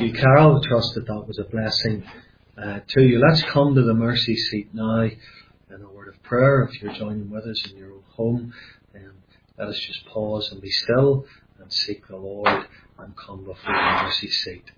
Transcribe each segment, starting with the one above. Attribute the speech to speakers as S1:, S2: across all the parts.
S1: you, Carol. I trust that was a blessing to you. Let's come to the mercy seat now in a word of prayer. If you're joining with us in your own home, then let us just pause and be still and seek the Lord and come before the mercy seat.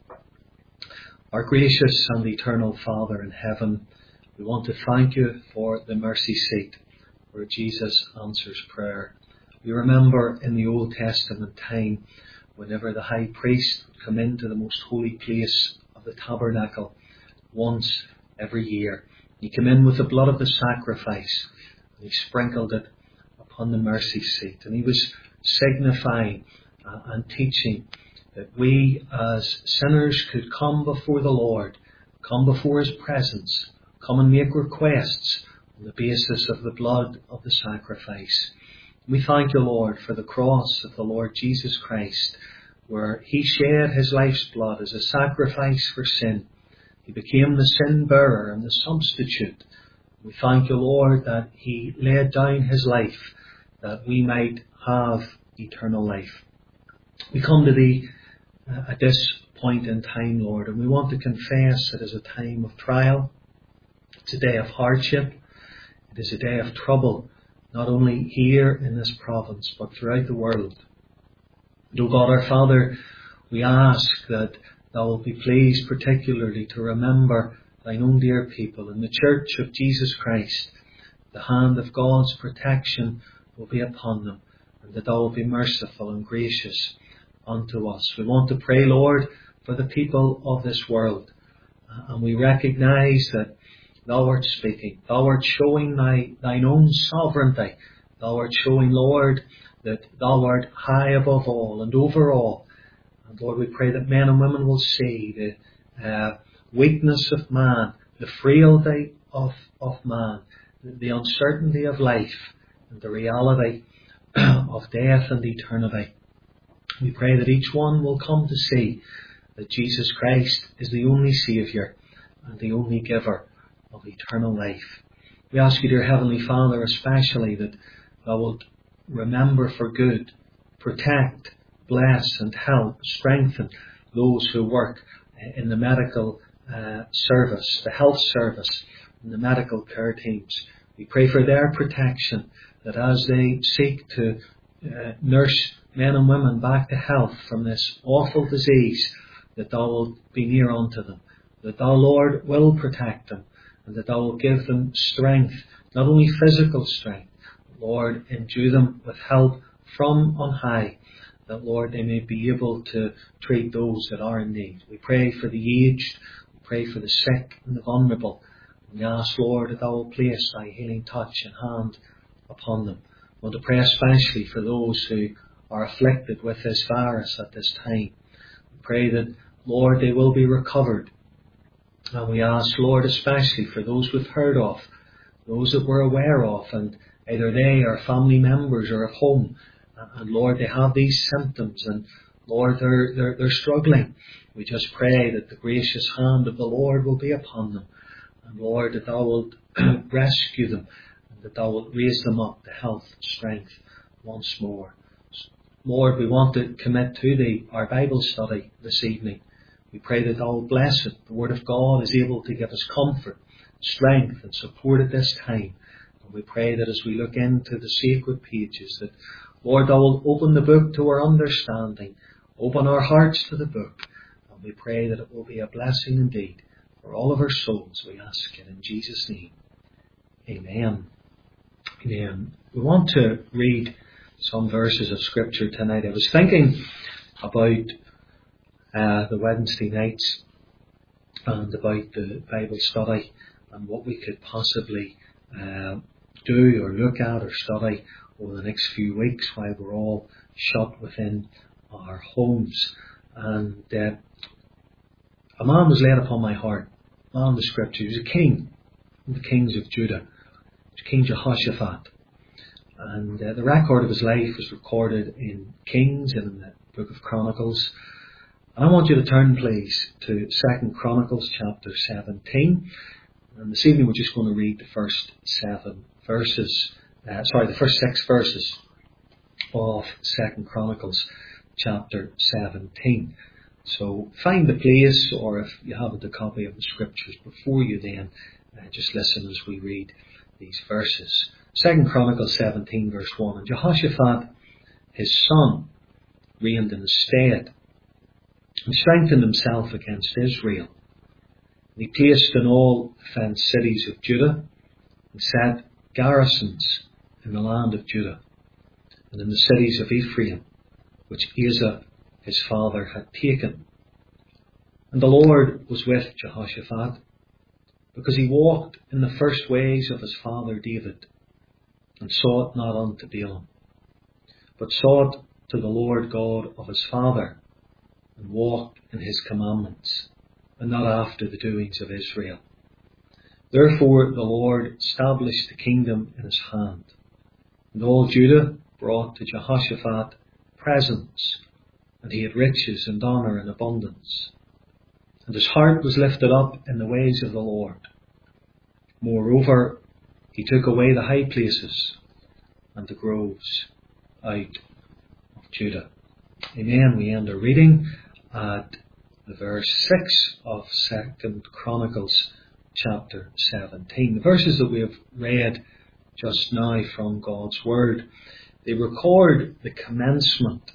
S1: Our gracious and eternal Father in heaven, we want to thank you for the mercy seat where Jesus answers prayer. We remember in the Old Testament time, whenever the high priest would come into the most holy place of the tabernacle once every year, he came in with the blood of the sacrifice and he sprinkled it upon the mercy seat. And he was signifying and teaching that we as sinners could come before the Lord, come before his presence, come and make requests on the basis of the blood of the sacrifice. We thank you, Lord, for the cross of the Lord Jesus Christ, where he shed his life's blood as a sacrifice for sin. He became the sin bearer and the substitute. We thank you, Lord, that he laid down his life that we might have eternal life. We come to thee at this point in time, Lord, and we want to confess it is a time of trial. It's a day of hardship. It is a day of trouble, not only here in this province, but throughout the world. And, O God our Father, we ask that thou will be pleased particularly to remember thine own dear people in the Church of Jesus Christ. The hand of God's protection will be upon them, and that thou will be merciful and gracious unto us. We want to pray, Lord, for the people of this world. And we recognize that thou art speaking. Thou art showing thine own sovereignty. Thou art showing, Lord, that thou art high above all and over all. And Lord, we pray that men and women will see the weakness of man, the frailty of man, the uncertainty of life, and the reality of death and eternity. We pray that each one will come to see that Jesus Christ is the only Saviour and the only giver of eternal life. We ask you, dear Heavenly Father, especially that thou wilt remember for good, protect, bless and help, strengthen those who work in the medical service, the health service, and the medical care teams. We pray for their protection, that as they seek to nurse men and women back to health from this awful disease, that thou wilt be near unto them, that thou, Lord, will protect them, and that thou will give them strength, not only physical strength, but, Lord, endue them with help from on high, that, Lord, they may be able to treat those that are in need. We pray for the aged, we pray for the sick and the vulnerable. We ask, Lord, that thou will place thy healing touch and hand upon them. We want to pray especially for those who are afflicted with this virus at this time. We pray that, Lord, they will be recovered. And we ask, Lord, especially for those we've heard of, those that we're aware of, and either they are family members or at home, and Lord, they have these symptoms, and Lord, they're struggling. We just pray that the gracious hand of the Lord will be upon them, and Lord, that thou wilt rescue them, and that thou wilt raise them up to health and strength once more. Lord, we want to commit to thee our Bible study this evening. We pray that thou will bless it. The Word of God is able to give us comfort, strength and support at this time. And we pray that as we look into the sacred pages, that, Lord, thou will open the book to our understanding, open our hearts to the book. And we pray that it will be a blessing indeed for all of our souls. We ask it in Jesus' name. Amen. Amen. We want to read some verses of Scripture tonight. I was thinking about the Wednesday nights and about the Bible study and what we could possibly do or look at or study over the next few weeks while we're all shut within our homes. And a man was laid upon my heart, a man in the Scripture. He was a king, one of the kings of Judah, King Jehoshaphat. And the record of his life was recorded in Kings and in the Book of Chronicles. And I want you to turn, please, to 2 Chronicles chapter 17. And this evening we're just going to read the first 6 verses of 2 Chronicles chapter 17. So find the place, or if you haven't a copy of the scriptures before you, then just listen as we read these verses. 2 Chronicles 17 verse 1. And Jehoshaphat, his son, reigned in his stead, and strengthened himself against Israel. And he placed in all the fenced cities of Judah, and set garrisons in the land of Judah, and in the cities of Ephraim, which Asa his father had taken. And the Lord was with Jehoshaphat, because he walked in the first ways of his father David, and sought not unto Baalim, but sought to the Lord God of his father, and walked in his commandments, and not after the doings of Israel. Therefore the Lord established the kingdom in his hand. And all Judah brought to Jehoshaphat presents, and he had riches and honour in abundance. And his heart was lifted up in the ways of the Lord. Moreover, he took away the high places and the groves out of Judah. Amen. We end our reading at the verse 6 of 2 Chronicles chapter 17. The verses that we have read just now from God's Word, they record the commencement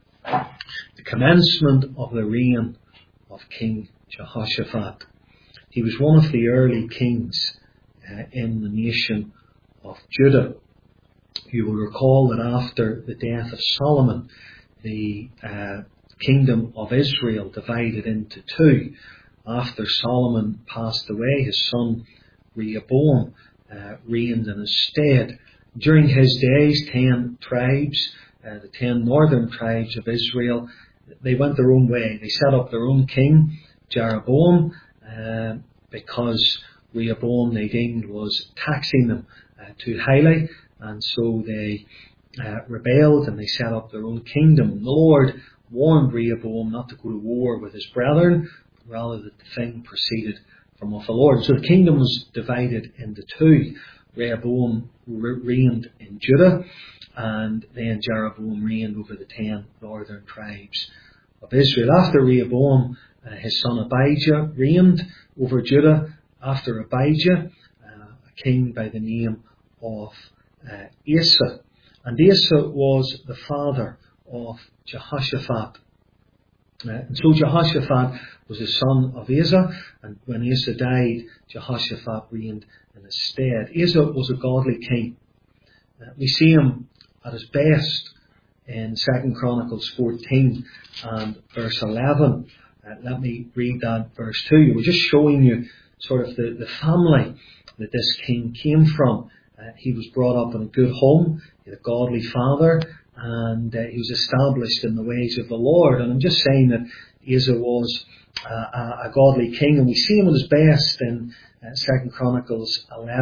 S1: of the reign of King Jehoshaphat. He was one of the early kings in the nation of Judah. You will recall that after the death of Solomon, the kingdom of Israel divided into two. After Solomon passed away, his son Rehoboam reigned in his stead. During his days, 10 tribes, the 10 northern tribes of Israel, they went their own way. They set up their own king, Jeroboam, because Rehoboam, they deemed, was taxing them too highly, and so they rebelled and they set up their own kingdom. The Lord warned Rehoboam not to go to war with his brethren, but rather that the thing proceeded from of the Lord. So the kingdom was divided into two. Rehoboam reigned in Judah, and then Jeroboam reigned over the 10 northern tribes of Israel. After Rehoboam, his son Abijah reigned over Judah. After Abijah, a king by the name of Asa. And Asa was the father of Jehoshaphat. And so Jehoshaphat was the son of Asa, and when Asa died, Jehoshaphat reigned in his stead. Asa was a godly king. We see him at his best in 2 Chronicles 14 and verse 11. Let me read that verse to you. We're just showing you sort of the family that this king came from. He was brought up in a good home, he had a godly father, and he was established in the ways of the Lord. And I'm just saying that Asa was a godly king, and we see him at his best in 2 Chronicles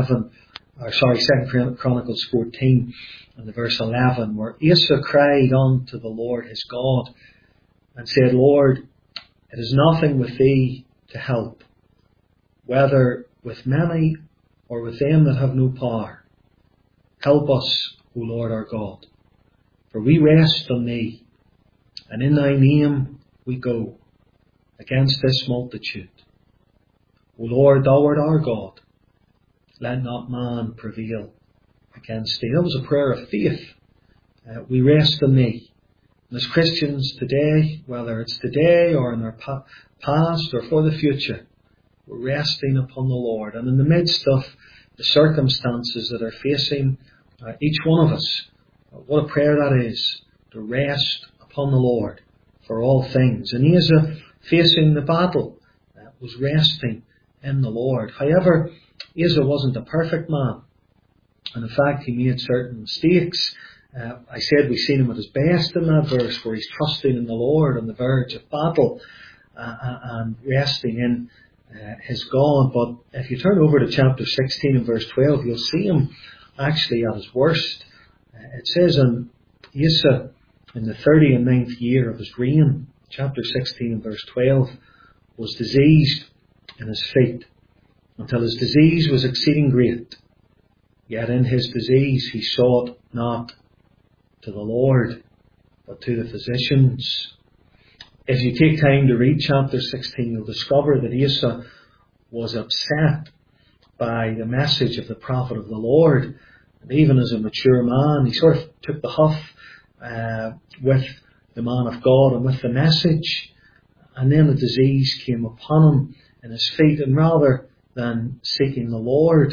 S1: 14 and the verse 11, where Asa cried unto the Lord his God and said, Lord, it is nothing with thee to help, whether with many or with them that have no power. Help us, O Lord our God, for we rest on thee, and in thy name we go against this multitude. O Lord, thou art our God, let not man prevail against thee. That was a prayer of faith. We rest on thee. And as Christians today, whether it's today or in our past or for the future, we're resting upon the Lord. And in the midst of the circumstances that are facing each one of us, what a prayer that is, to rest upon the Lord for all things. And Asa, facing the battle, was resting in the Lord. However, Asa wasn't a perfect man, and in fact he made certain mistakes. I said we've seen him at his best in that verse, where he's trusting in the Lord on the verge of battle and resting in his God. But if you turn over to chapter 16 and verse 12, you'll see him actually at his worst. It says in Asa, in the 39th year of his reign, chapter 16 and verse 12, was diseased in his feet, until his disease was exceeding great. Yet in his disease he sought not to the Lord, but to the physicians. If you take time to read chapter 16, you'll discover that Asa was upset by the message of the prophet of the Lord. And even as a mature man, he sort of took the huff with the man of God and with the message. And then a disease came upon him in his feet, and rather than seeking the Lord,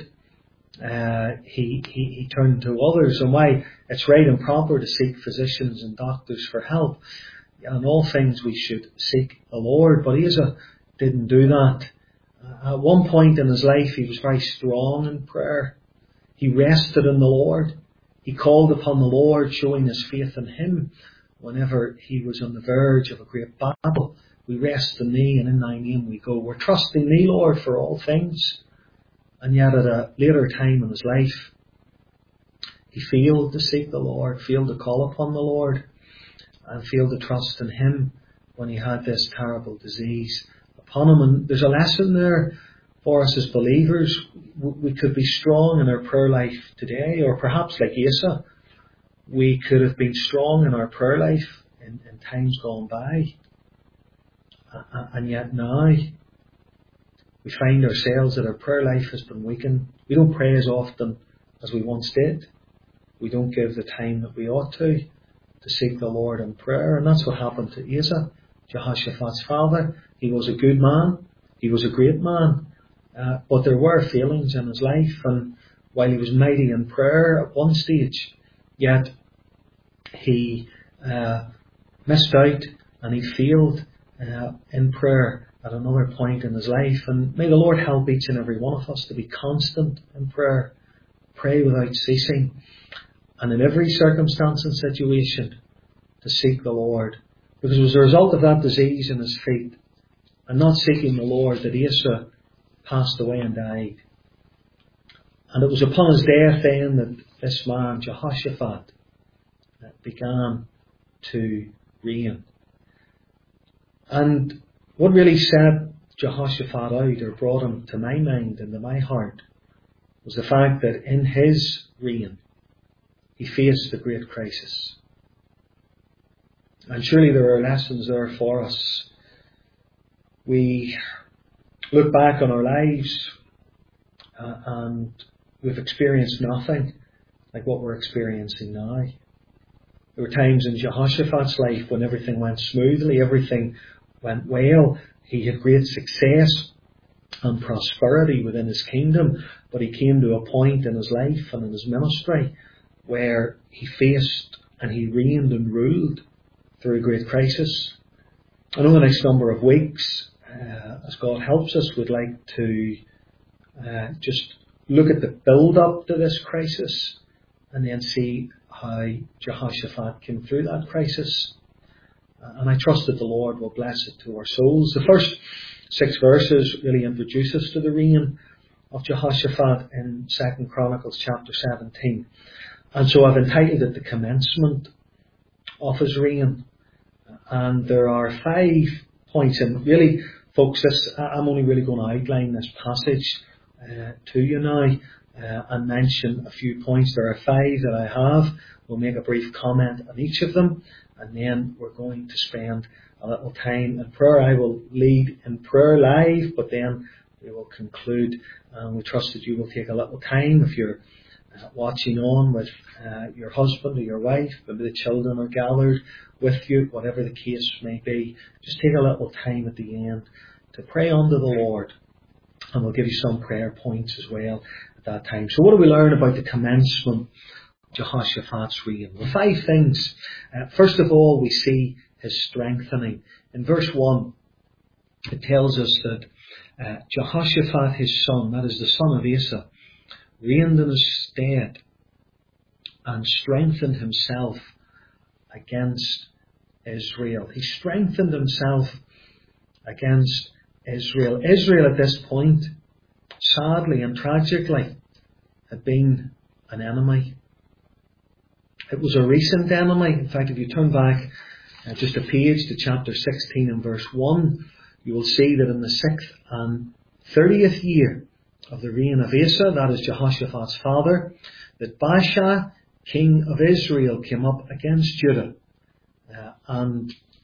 S1: he turned to others. And why it's right and proper to seek physicians and doctors for help. In all things we should seek the Lord. But Asa didn't do that. At one point in his life he was very strong in prayer. He rested in the Lord. He called upon the Lord, showing his faith in Him. Whenever he was on the verge of a great battle, we rest in Thee, and in Thy name we go. We're trusting Thee, Lord, for all things. And yet at a later time in his life, he failed to seek the Lord, failed to call upon the Lord, and failed to trust in Him when he had this terrible disease upon him. And there's a lesson there for us as believers. We could be strong in our prayer life today, or perhaps like Asa, we could have been strong in our prayer life in times gone by. And yet now, we find ourselves that our prayer life has been weakened. We don't pray as often as we once did. We don't give the time that we ought to seek the Lord in prayer. And that's what happened to Asa, Jehoshaphat's father. He was a good man. He was a great man. But there were failings in his life. And while he was mighty in prayer at one stage, yet he missed out and he failed in prayer at another point in his life. And may the Lord help each and every one of us to be constant in prayer. Pray without ceasing. And in every circumstance and situation, to seek the Lord. Because it was a result of that disease in his feet, and not seeking the Lord, that Asa passed away and died. And it was upon his death then that this man, Jehoshaphat, began to reign. And what really set Jehoshaphat out, or brought him to my mind and to my heart, was the fact that in his reign, he faced a great crisis. And surely there are lessons there for us. We look back on our lives and we've experienced nothing like what we're experiencing now. There were times in Jehoshaphat's life when everything went smoothly, everything went well. He had great success and prosperity within his kingdom, but he came to a point in his life and in his ministry where he faced and he reigned and ruled through a great crisis. And over the next number of weeks, as God helps us, we'd like to just look at the build-up to this crisis and then see how Jehoshaphat came through that crisis. And I trust that the Lord will bless it to our souls. The first 6 verses really introduce us to the reign of Jehoshaphat in 2 Chronicles chapter 17. And so I've entitled it The Commencement of His Reign. And there are 5 points. And really, folks, I'm only really going to outline this passage to you now and mention a few points. There are 5 that I have. We'll make a brief comment on each of them. And then we're going to spend a little time in prayer. I will lead in prayer live, but then we will conclude. And we trust that you will take a little time if you're watching on with your husband or your wife, maybe the children are gathered with you, whatever the case may be. Just take a little time at the end to pray unto the Lord, and we'll give you some prayer points as well at that time. So what do we learn about the commencement of Jehoshaphat's reign? Well, 5 things. First of all, we see his strengthening. In verse 1, it tells us that Jehoshaphat, his son, that is the son of Asa, reigned in his stead and strengthened himself against Israel. He strengthened himself against Israel. Israel at this point, sadly and tragically, had been an enemy. It was a recent enemy. In fact, if you turn back just a page to chapter 16 and verse 1, you will see that in the 6th and 30th year of the reign of Asa, that is Jehoshaphat's father, that Baasha, king of Israel, came up against Judah. And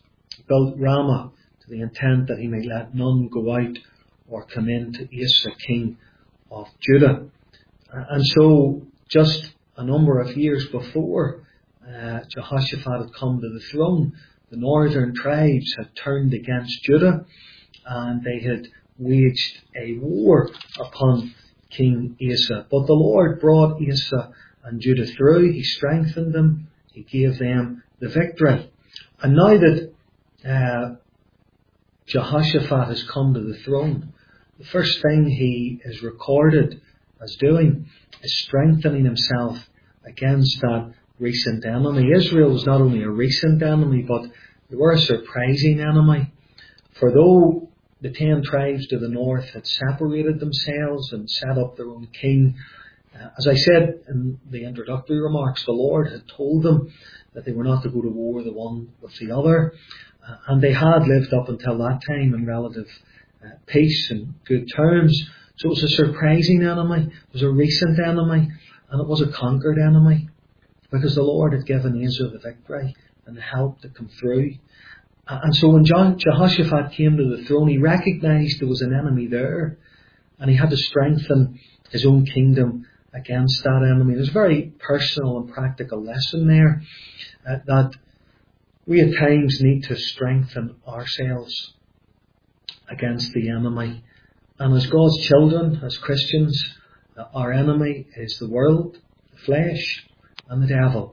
S1: built Ramah to the intent that he may let none go out or come in to Asa, king of Judah. And so, just a number of years before Jehoshaphat had come to the throne, the northern tribes had turned against Judah, and they had waged a war upon King Asa. But the Lord brought Asa and Judah through. He strengthened them. He gave them the victory. And now that Jehoshaphat has come to the throne, the first thing he is recorded as doing is strengthening himself against that recent enemy. Israel was not only a recent enemy, but they were a surprising enemy. For though the 10 tribes to the north had separated themselves and set up their own king, as I said in the introductory remarks, the Lord had told them that they were not to go to war the one with the other, and they had lived up until that time in relative peace and good terms. So it was a surprising enemy, it was a recent enemy, and it was a conquered enemy, because the Lord had given Asa the victory and the help to come through. And so when Jehoshaphat came to the throne, he recognised there was an enemy there, and he had to strengthen his own kingdom against that enemy. There's a very personal and practical lesson there, that we at times need to strengthen ourselves against the enemy. And as God's children, as Christians, our enemy is the world, the flesh, and the devil.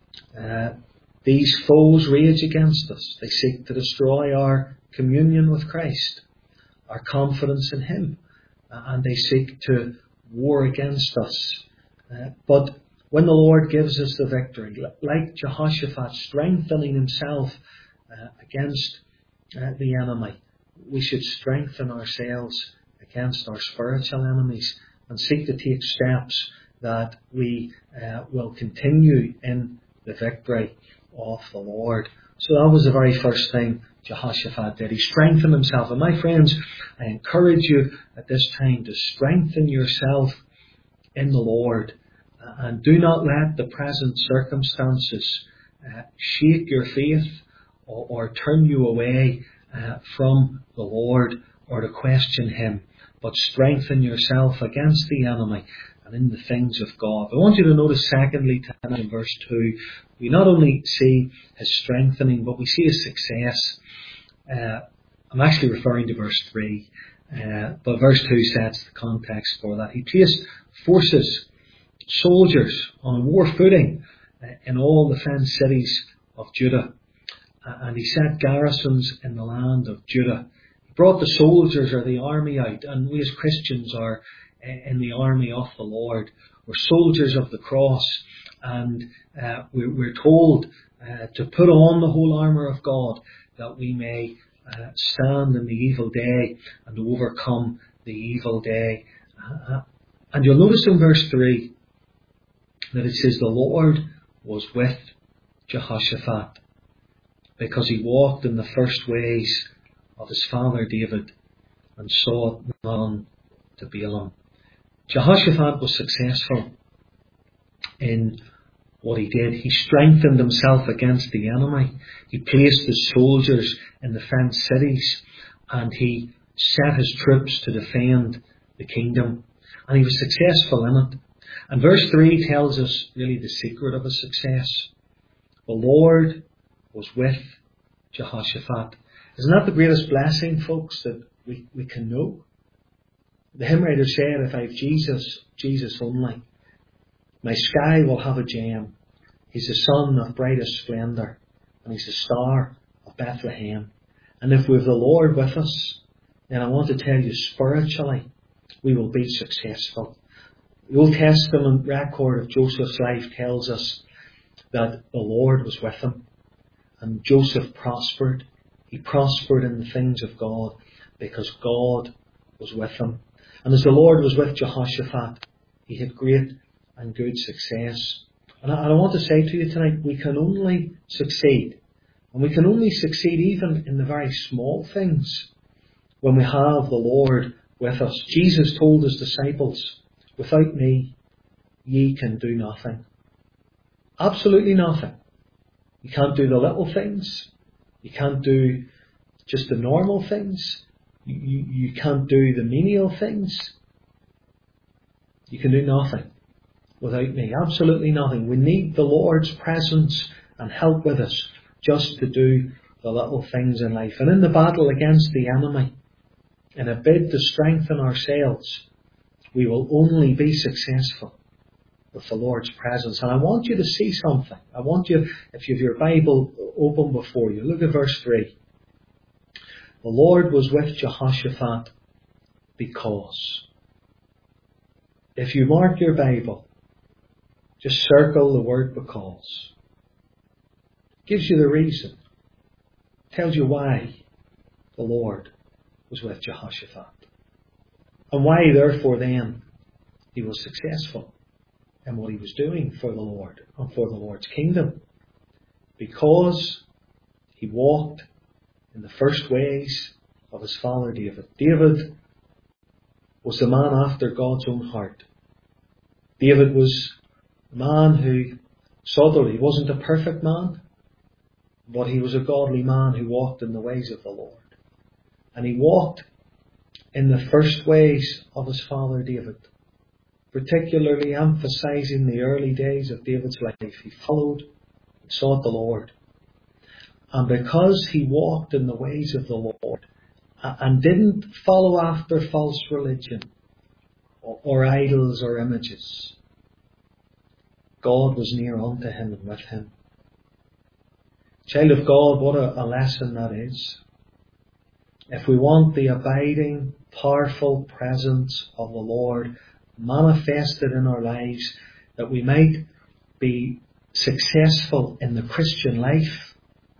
S1: These foes rage against us. They seek to destroy our communion with Christ, our confidence in Him, and they seek to war against us. But when the Lord gives us the victory, like Jehoshaphat strengthening himself against the enemy, we should strengthen ourselves against our spiritual enemies and seek to take steps that we will continue in the victory of the Lord. So that was the very first thing Jehoshaphat did. He strengthened himself. And my friends, I encourage you at this time to strengthen yourself in the Lord. And do not let the present circumstances shake your faith or turn you away from the Lord or to question Him. But strengthen yourself against the enemy and in the things of God. I want you to notice secondly, in verse 2, we not only see his strengthening, but we see his success. I'm actually referring to verse 3, but verse 2 sets the context for that. He placed forces, soldiers on war footing in all the fenced cities of Judah, and he set garrisons in the land of Judah. He brought the soldiers or the army out, and we as Christians are in the army of the Lord. We're soldiers of the cross, and we're told to put on the whole armour of God that we may stand in the evil day and overcome the evil day. And you'll notice in verse 3 that it says the Lord was with Jehoshaphat because he walked in the first ways of his father David and sought none to Balaam. Jehoshaphat was successful in what he did. He strengthened himself against the enemy. He placed his soldiers in the fenced cities, and he set his troops to defend the kingdom. And he was successful in it. And verse 3 tells us really the secret of his success. The Lord was with Jehoshaphat. Isn't that the greatest blessing, folks, that we can know? The hymn writer said, if I have Jesus, Jesus only, my sky will have a gem. He's the sun of brightest splendour, and he's the star of Bethlehem. And if we have the Lord with us, then I want to tell you spiritually, we will be successful. The Old Testament record of Joseph's life tells us that the Lord was with him, and Joseph prospered. He prospered in the things of God because God was with him. And as the Lord was with Jehoshaphat, he had great and good success. And I want to say to you tonight, we can only succeed. And we can only succeed even in the very small things when we have the Lord with us. Jesus told his disciples, without me, ye can do nothing. Absolutely nothing. You can't do the little things. You can't do just the normal things. You can't do the menial things. You can do nothing without me. Absolutely nothing. We need the Lord's presence and help with us just to do the little things in life. And in the battle against the enemy, in a bid to strengthen ourselves, we will only be successful with the Lord's presence. And I want you to see something. I want you, if you have your Bible open before you, look at verse 3. The Lord was with Jehoshaphat because. If you mark your Bible, just circle the word because. Gives you the reason. Tells you why the Lord was with Jehoshaphat. And why, therefore, then, he was successful in what he was doing for the Lord and for the Lord's kingdom. Because he walked in the first ways of his father David. David was the man after God's own heart. David was a man who subtly, he wasn't a perfect man, but he was a godly man who walked in the ways of the Lord. And he walked in the first ways of his father David, particularly emphasizing the early days of David's life. He followed and sought the Lord. And because he walked in the ways of the Lord and didn't follow after false religion or idols or images, God was near unto him and with him. Child of God, what a lesson that is. If we want the abiding, powerful presence of the Lord manifested in our lives, that we might be successful in the Christian life,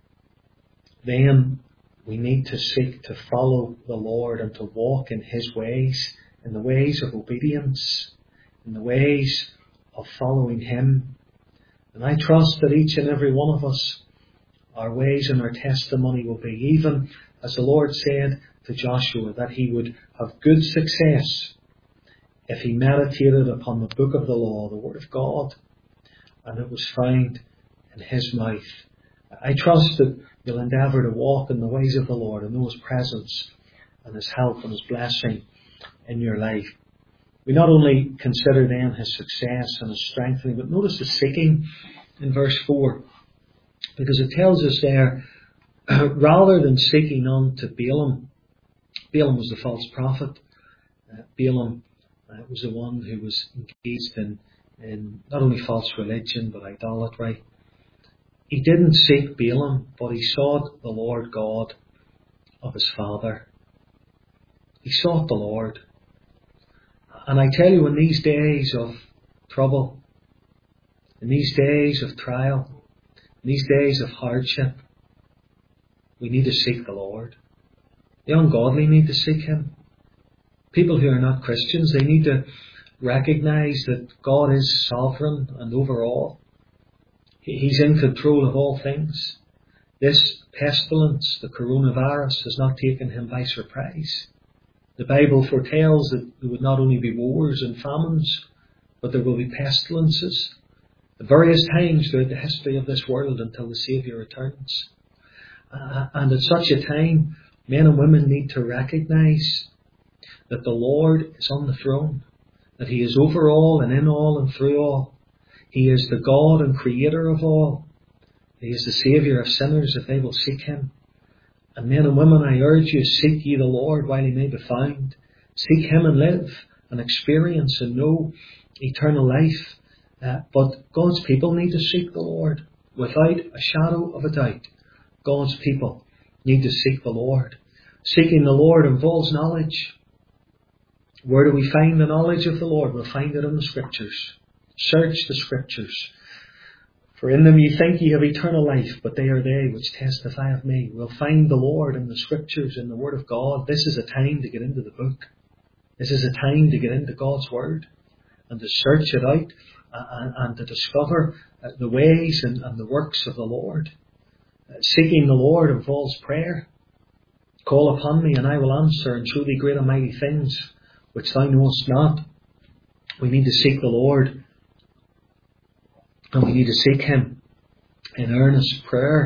S1: then we need to seek to follow the Lord and to walk in his ways, in the ways of obedience, in the ways of following him. And I trust that each and every one of us, our ways and our testimony will be, even as the Lord said to Joshua, that he would have good success if he meditated upon the book of the law, the word of God, and it was found in his mouth. I trust that you'll endeavour to walk in the ways of the Lord and know his presence and his help and his blessing in your life. We not only consider then his success and his strengthening, but notice the seeking in verse 4. Because it tells us there, rather than seeking unto Balaam, Balaam was the false prophet. Balaam was the one who was engaged in not only false religion, but idolatry. He didn't seek Balaam, but he sought the Lord God of his father. He sought the Lord. And I tell you, in these days of trouble, in these days of trial, in these days of hardship, we need to seek the Lord. The ungodly need to seek him. People who are not Christians, they need to recognize that God is sovereign and over all. He's in control of all things. This pestilence, the coronavirus, has not taken him by surprise. The Bible foretells that there would not only be wars and famines, but there will be pestilences at various times throughout the history of this world until the Saviour returns. And at such a time, men and women need to recognize that the Lord is on the throne, that he is over all and in all and through all. He is the God and creator of all. He is the Saviour of sinners if they will seek him. And men and women, I urge you, seek ye the Lord while he may be found. Seek him and live and experience and know eternal life. But God's people need to seek the Lord without a shadow of a doubt. God's people need to seek the Lord. Seeking the Lord involves knowledge. Where do we find the knowledge of the Lord? We'll find it in the Scriptures. Search the Scriptures. For in them ye think ye have eternal life, but they are they which testify of me. We'll find the Lord in the Scriptures, in the Word of God. This is a time to get into the book. This is a time to get into God's Word and to search it out and to discover the ways and the works of the Lord. Seeking the Lord involves prayer. Call upon me and I will answer and show thee great and mighty things which thou knowest not. We need to seek the Lord, and we need to seek him in earnest prayer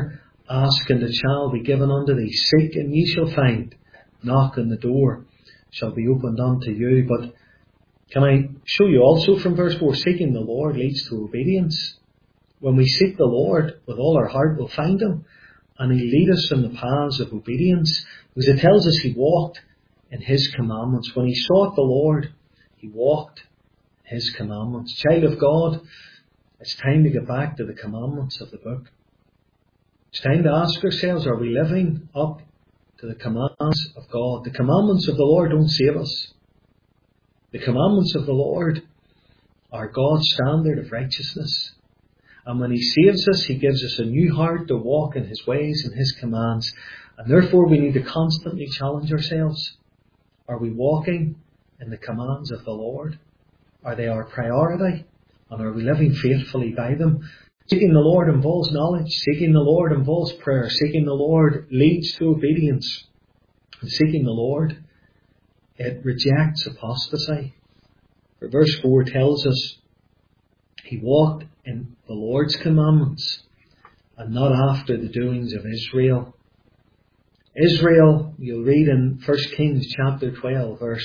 S1: Ask and it shall be given unto thee. Seek and ye shall find. Knock and the door shall be opened unto you. But can I show you also from verse 4, seeking the Lord leads to obedience. When we seek the Lord with all our heart, we'll find Him. And He'll lead us in the paths of obedience. Because it tells us He walked in His commandments. When he sought the Lord, he walked in His commandments. Child of God, it's time to get back to the commandments of the book. It's time to ask ourselves, are we living up to the commandments of God? The commandments of the Lord don't save us. The commandments of the Lord are God's standard of righteousness. And when He saves us, He gives us a new heart to walk in His ways and His commands. And therefore we need to constantly challenge ourselves. Are we walking in the commands of the Lord? Are they our priority? And are we living faithfully by them? Seeking the Lord involves knowledge. Seeking the Lord involves prayer. Seeking the Lord leads to obedience. And seeking the Lord, it rejects apostasy. For verse 4 tells us he walked in the Lord's commandments and not after the doings of Israel. Israel, you'll read in 1 Kings chapter 12, verse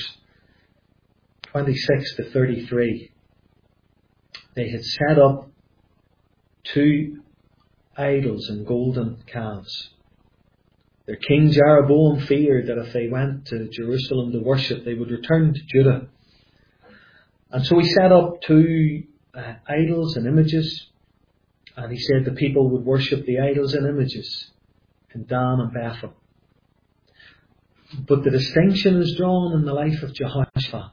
S1: 26 to 33. They had set up 2 idols and golden calves. Their king Jeroboam feared that if they went to Jerusalem to worship, they would return to Judah. And so he set up 2 idols and images. And he said the people would worship the idols and images in Dan and Bethel. But the distinction is drawn in the life of Jehoshaphat.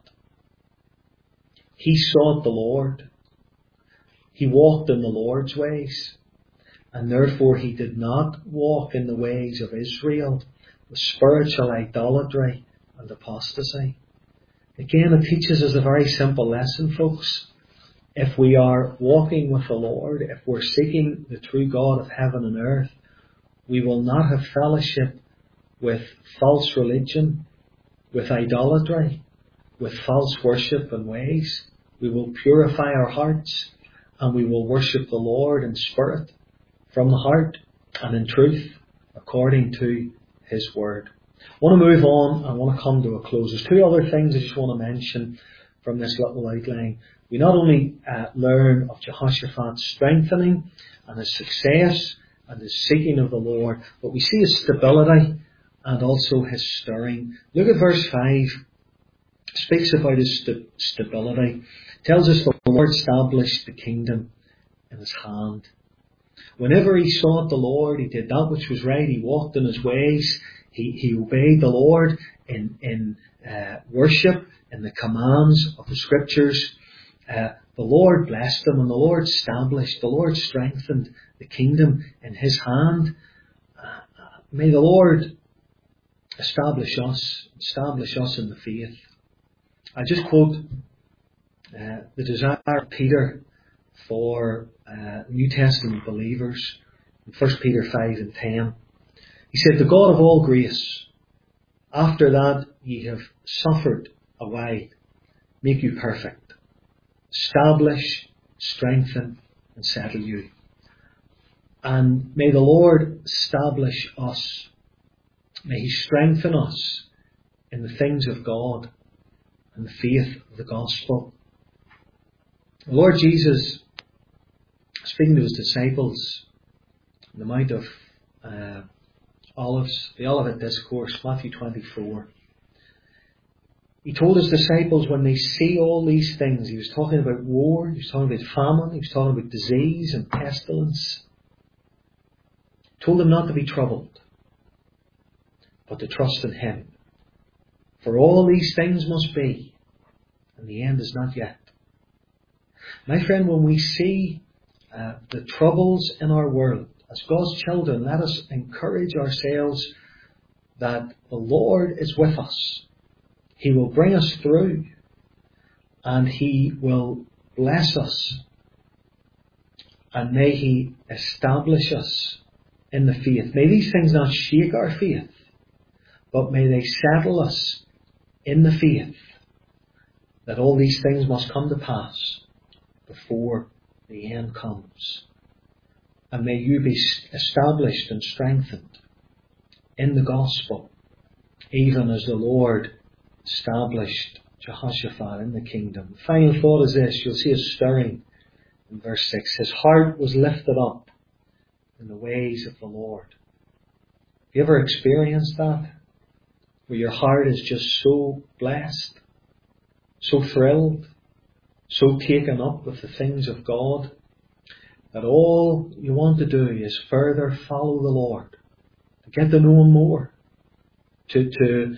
S1: He sought the Lord. He walked in the Lord's ways. And therefore he did not walk in the ways of Israel, with spiritual idolatry and apostasy. Again, it teaches us a very simple lesson, folks. If we are walking with the Lord, if we're seeking the true God of heaven and earth, we will not have fellowship with false religion, with idolatry, with false worship and ways. We will purify our hearts and we will worship the Lord in spirit, from the heart and in truth, according to His word. I want to move on. I want to come to a close. There's 2 other things I just want to mention from this little outline. We not only learn of Jehoshaphat's strengthening and his success and his seeking of the Lord, but we see his stability and also his stirring. Look at verse 5. It speaks about his stability. It tells us the Lord established the kingdom in his hand. Whenever he sought the Lord, he did that which was right. He walked in His ways. He obeyed the Lord in worship, in the commands of the Scriptures. The Lord blessed him and the Lord established, the Lord strengthened the kingdom in His hand. May the Lord establish us in the faith. I just quote the desire of Peter for New Testament believers in 1 Peter 5 and 10. He said, the God of all grace, after that ye have suffered a while, make you perfect, establish, strengthen, and settle you. And may the Lord establish us. May He strengthen us in the things of God and the faith of the gospel. The Lord Jesus, speaking to His disciples on the Mount of Olives, the Olivet Discourse, Matthew 24, He told His disciples when they see all these things, He was talking about war, He was talking about famine, He was talking about disease and pestilence. He told them not to be troubled, but to trust in Him. For all these things must be, and the end is not yet. My friend, when we see the troubles in our world, as God's children, let us encourage ourselves that the Lord is with us. He will bring us through and He will bless us. And may He establish us in the faith. May these things not shake our faith, but may they settle us in the faith that all these things must come to pass before the end comes. And may you be established and strengthened in the gospel, even as the Lord established Jehoshaphat in the kingdom. The final thought is this. You'll see a stirring in verse 6. His heart was lifted up in the ways of the Lord. Have you ever experienced that? Where your heart is just so blessed, so thrilled, so taken up with the things of God, that all you want to do is further follow the Lord, to get to know Him more, to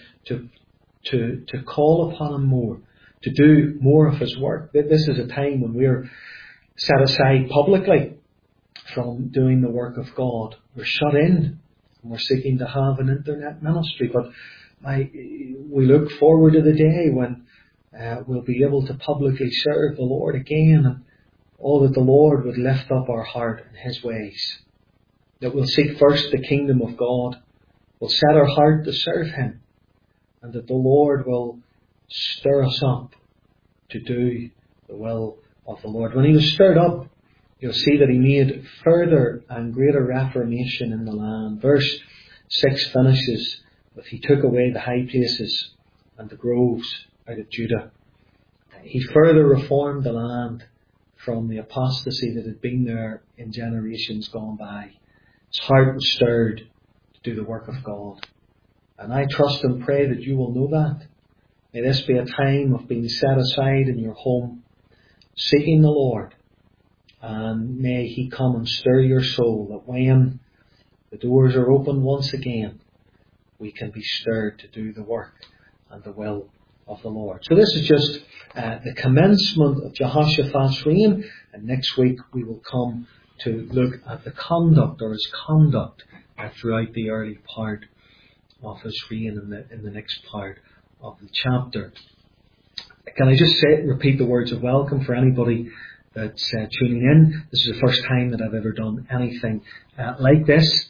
S1: call upon Him more, to do more of His work. This is a time when we're set aside publicly from doing the work of God. We're shut in, and we're seeking to have an internet ministry. But we look forward to the day when we'll be able to publicly serve the Lord again, and all that the Lord would lift up our heart in His ways. That we'll seek first the kingdom of God, we'll set our heart to serve Him, and that the Lord will stir us up to do the will of the Lord. When He was stirred up, you'll see that He made further and greater reformation in the land. Verse 6 finishes with, He took away the high places and the groves out of Judah. He further reformed the land from the apostasy that had been there in generations gone by. His heart was stirred to do the work of God. And I trust and pray that you will know that. May this be a time of being set aside in your home, seeking the Lord. And may He come and stir your soul, that when the doors are open once again, we can be stirred to do the work and the will of the Lord. So this is just the commencement of Jehoshaphat's reign, and next week we will come to look at the conduct, or his conduct, throughout the early part of his reign in the next part of the chapter. Can I just repeat the words of welcome for anybody that's tuning in? This is the first time that I've ever done anything like this.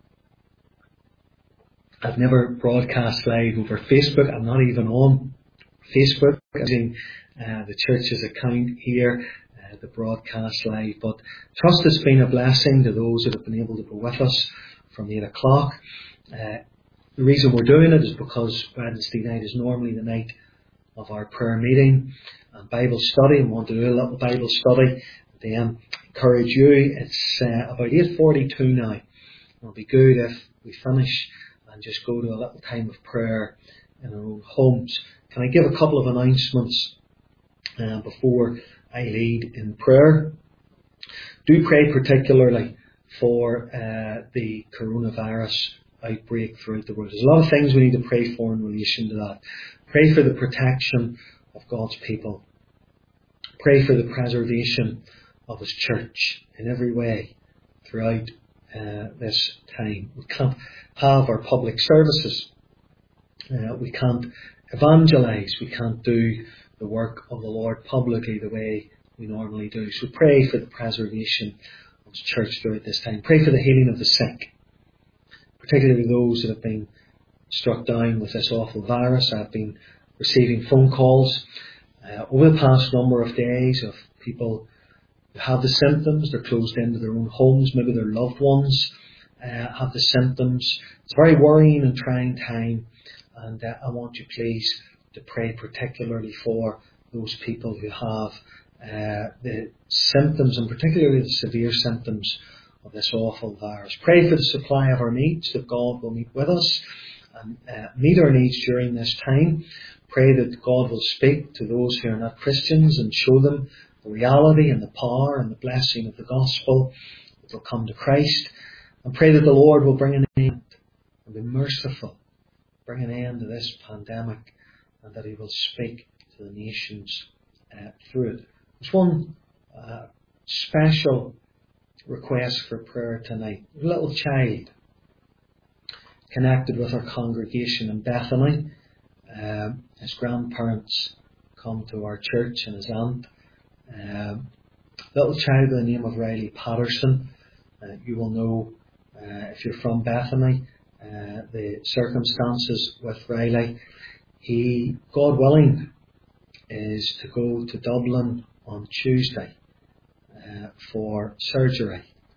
S1: I've never broadcast live over Facebook. I'm not even on Facebook. I'm using the church's account here, the broadcast live. But trust it's been a blessing to those that have been able to go with us from 8 o'clock. The reason we're doing it is because Wednesday night is normally the night of our prayer meeting and Bible study, and we want to do a little Bible study. Then encourage you. It's about 8:42 now. It'll be good if we finish and just go to a little time of prayer in our own homes. Can I give a couple of announcements before I lead in prayer? Do pray particularly for the coronavirus outbreak throughout the world. There's a lot of things we need to pray for in relation to that. Pray for the protection of God's people. Pray for the preservation of His church in every way throughout this time. We can't have our public services. We can't evangelize. We can't do the work of the Lord publicly the way we normally do. So pray for the preservation of His church throughout this time. Pray for the healing of the sick, particularly those that have been struck down with this awful virus. I've been receiving phone calls over the past number of days of people who have the symptoms. They're closed into their own homes. Maybe their loved ones have the symptoms. It's a very worrying and trying time, and I want you please to pray particularly for those people who have the symptoms, and particularly the severe symptoms of this awful virus. Pray for the supply of our needs, that God will meet with us and meet our needs during this time. Pray that God will speak to those who are not Christians and show them the reality and the power and the blessing of the gospel, that they'll come to Christ. And pray that the Lord will bring an end and be merciful, bring an end to this pandemic, and that He will speak to the nations through it. There's one special request for prayer tonight. A little child connected with our congregation in Bethany. His grandparents come to our church, and his aunt. Little child by the name of Riley Patterson. You will know, if you're from Bethany, the circumstances with Riley. He, God willing, is to go to Dublin on Tuesday for surgery.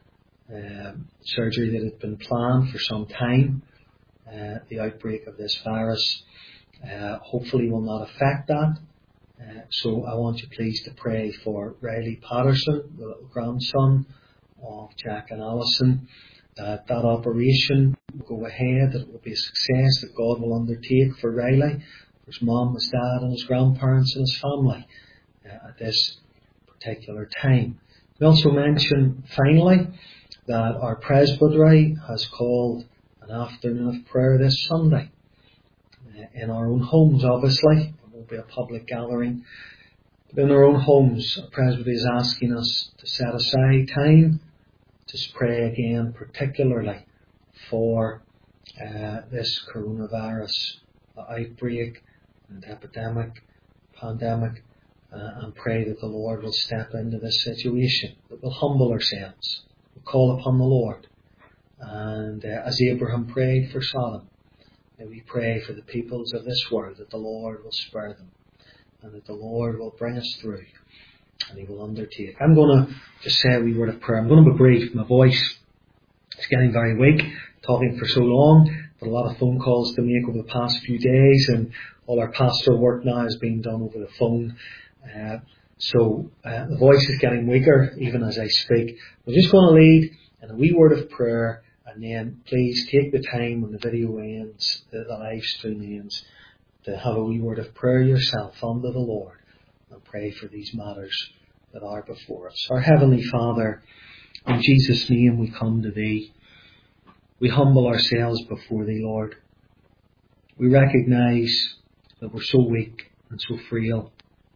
S1: surgery that had been planned for some time. The outbreak of this virus hopefully will not affect that. So I want you please to pray for Riley Patterson, the little grandson of Jack and Alison, that operation will go ahead, that it will be a success, that God will undertake for Riley, for his mum, his dad and his grandparents and his family at this particular time. We also mention finally that our presbytery has called an afternoon of prayer this Sunday in our own homes. Obviously it won't be a public gathering, but in our own homes our presbytery is asking us to set aside time to pray again, particularly for this coronavirus outbreak and epidemic, pandemic, and pray that the Lord will step into this situation, that we'll humble ourselves, we'll call upon the Lord. And as Abraham prayed for Sodom, may we pray for the peoples of this world, that the Lord will spare them and that the Lord will bring us through and He will undertake. I'm going to just say a wee word of prayer. I'm going to be brief. My voice is getting very weak, talking for so long, but a lot of phone calls to make over the past few days, and all our pastoral work now is being done over the phone. So the voice is getting weaker even as I speak. We're just going to lead in a wee word of prayer, and then please take the time when the video ends, the live stream ends, to have a wee word of prayer yourself unto the Lord and pray for these matters that are before us. Our Heavenly Father, in Jesus' name we come to Thee. We humble ourselves before Thee, Lord. We recognise that we're so weak and so frail.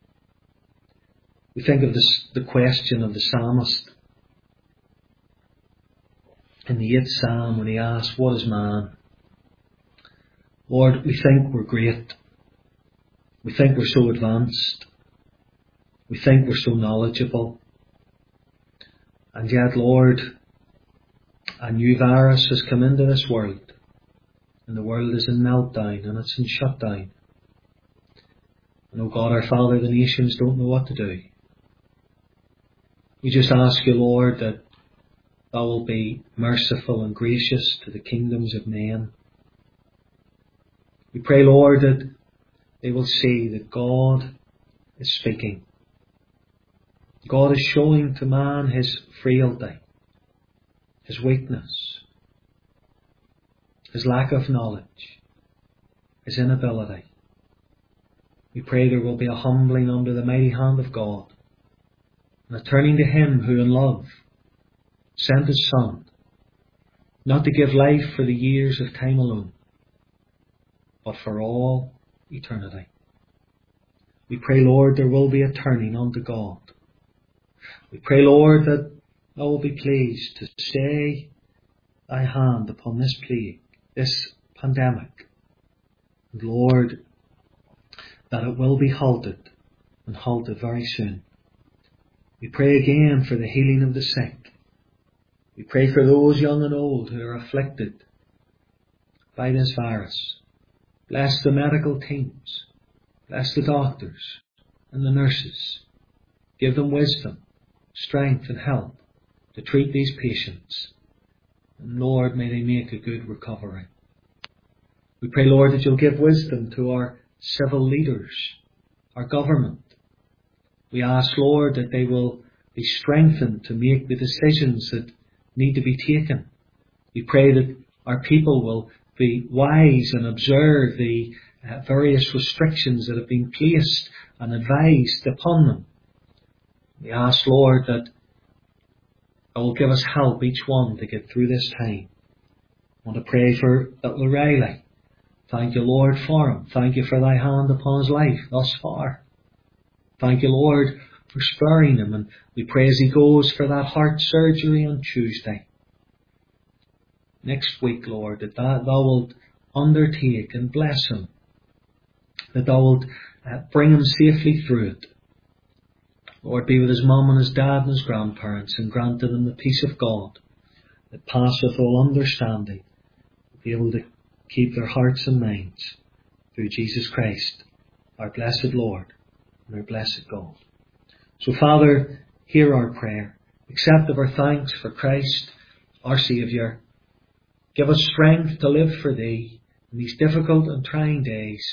S1: We think of the question of the psalmist in the 8th Psalm when he asks, what is man? Lord, we think we're great. We think we're so advanced. We think we're so knowledgeable. And yet, Lord, a new virus has come into this world. And the world is in meltdown and it's in shutdown. And oh God, our Father, the nations don't know what to do. We just ask You, Lord, that Thou will be merciful and gracious to the kingdoms of men. We pray, Lord, that they will see that God is speaking. God is showing to man his frailty, his weakness, his lack of knowledge, his inability. We pray there will be a humbling under the mighty hand of God, and a turning to Him who in love sent His Son, not to give life for the years of time alone, but for all eternity. We pray, Lord, there will be a turning unto God. We pray, Lord, that Thou will be pleased to stay Thy hand upon this plague, this pandemic. And Lord, that it will be halted, and halted very soon. We pray again for the healing of the sick. We pray for those young and old who are afflicted by this virus. Bless the medical teams. Bless the doctors and the nurses. Give them wisdom, strength and help to treat these patients. And Lord, may they make a good recovery. We pray, Lord, that You'll give wisdom to our civil leaders, our government. We ask, Lord, that they will be strengthened to make the decisions that need to be taken. We pray that our people will be wise and observe the various restrictions that have been placed and advised upon them. We ask, Lord, that Thou will give us help, each one, to get through this time. I want to pray for little Riley. Thank You, Lord, for him. Thank You for Thy hand upon his life thus far. Thank You, Lord, for sparing him. And we pray as he goes for that heart surgery on Tuesday. Next week, Lord, that Thou wilt undertake and bless him. That Thou wilt bring him safely through it. Lord, be with his mum and his dad and his grandparents, and grant to them the peace of God that passeth all understanding, to be able to keep their hearts and minds through Jesus Christ, our blessed Lord and our blessed God. So, Father, hear our prayer. Accept of our thanks for Christ, our Saviour. Give us strength to live for Thee in these difficult and trying days.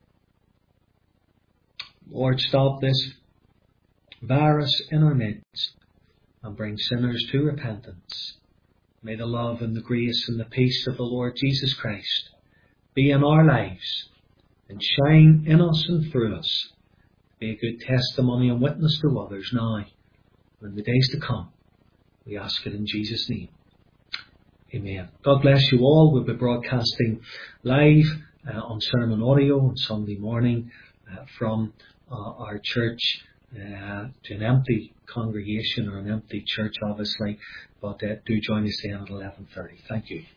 S1: Lord, stop this virus in our midst and bring sinners to repentance. May the love and the grace and the peace of the Lord Jesus Christ be in our lives and shine in us and through us. Be a good testimony and witness to others now and in the days to come. We ask it in Jesus' name. Amen. God bless you all. We'll be broadcasting live on sermon audio on Sunday morning from our church to an empty congregation or an empty church, obviously. But do join us then at 11:30. Thank you.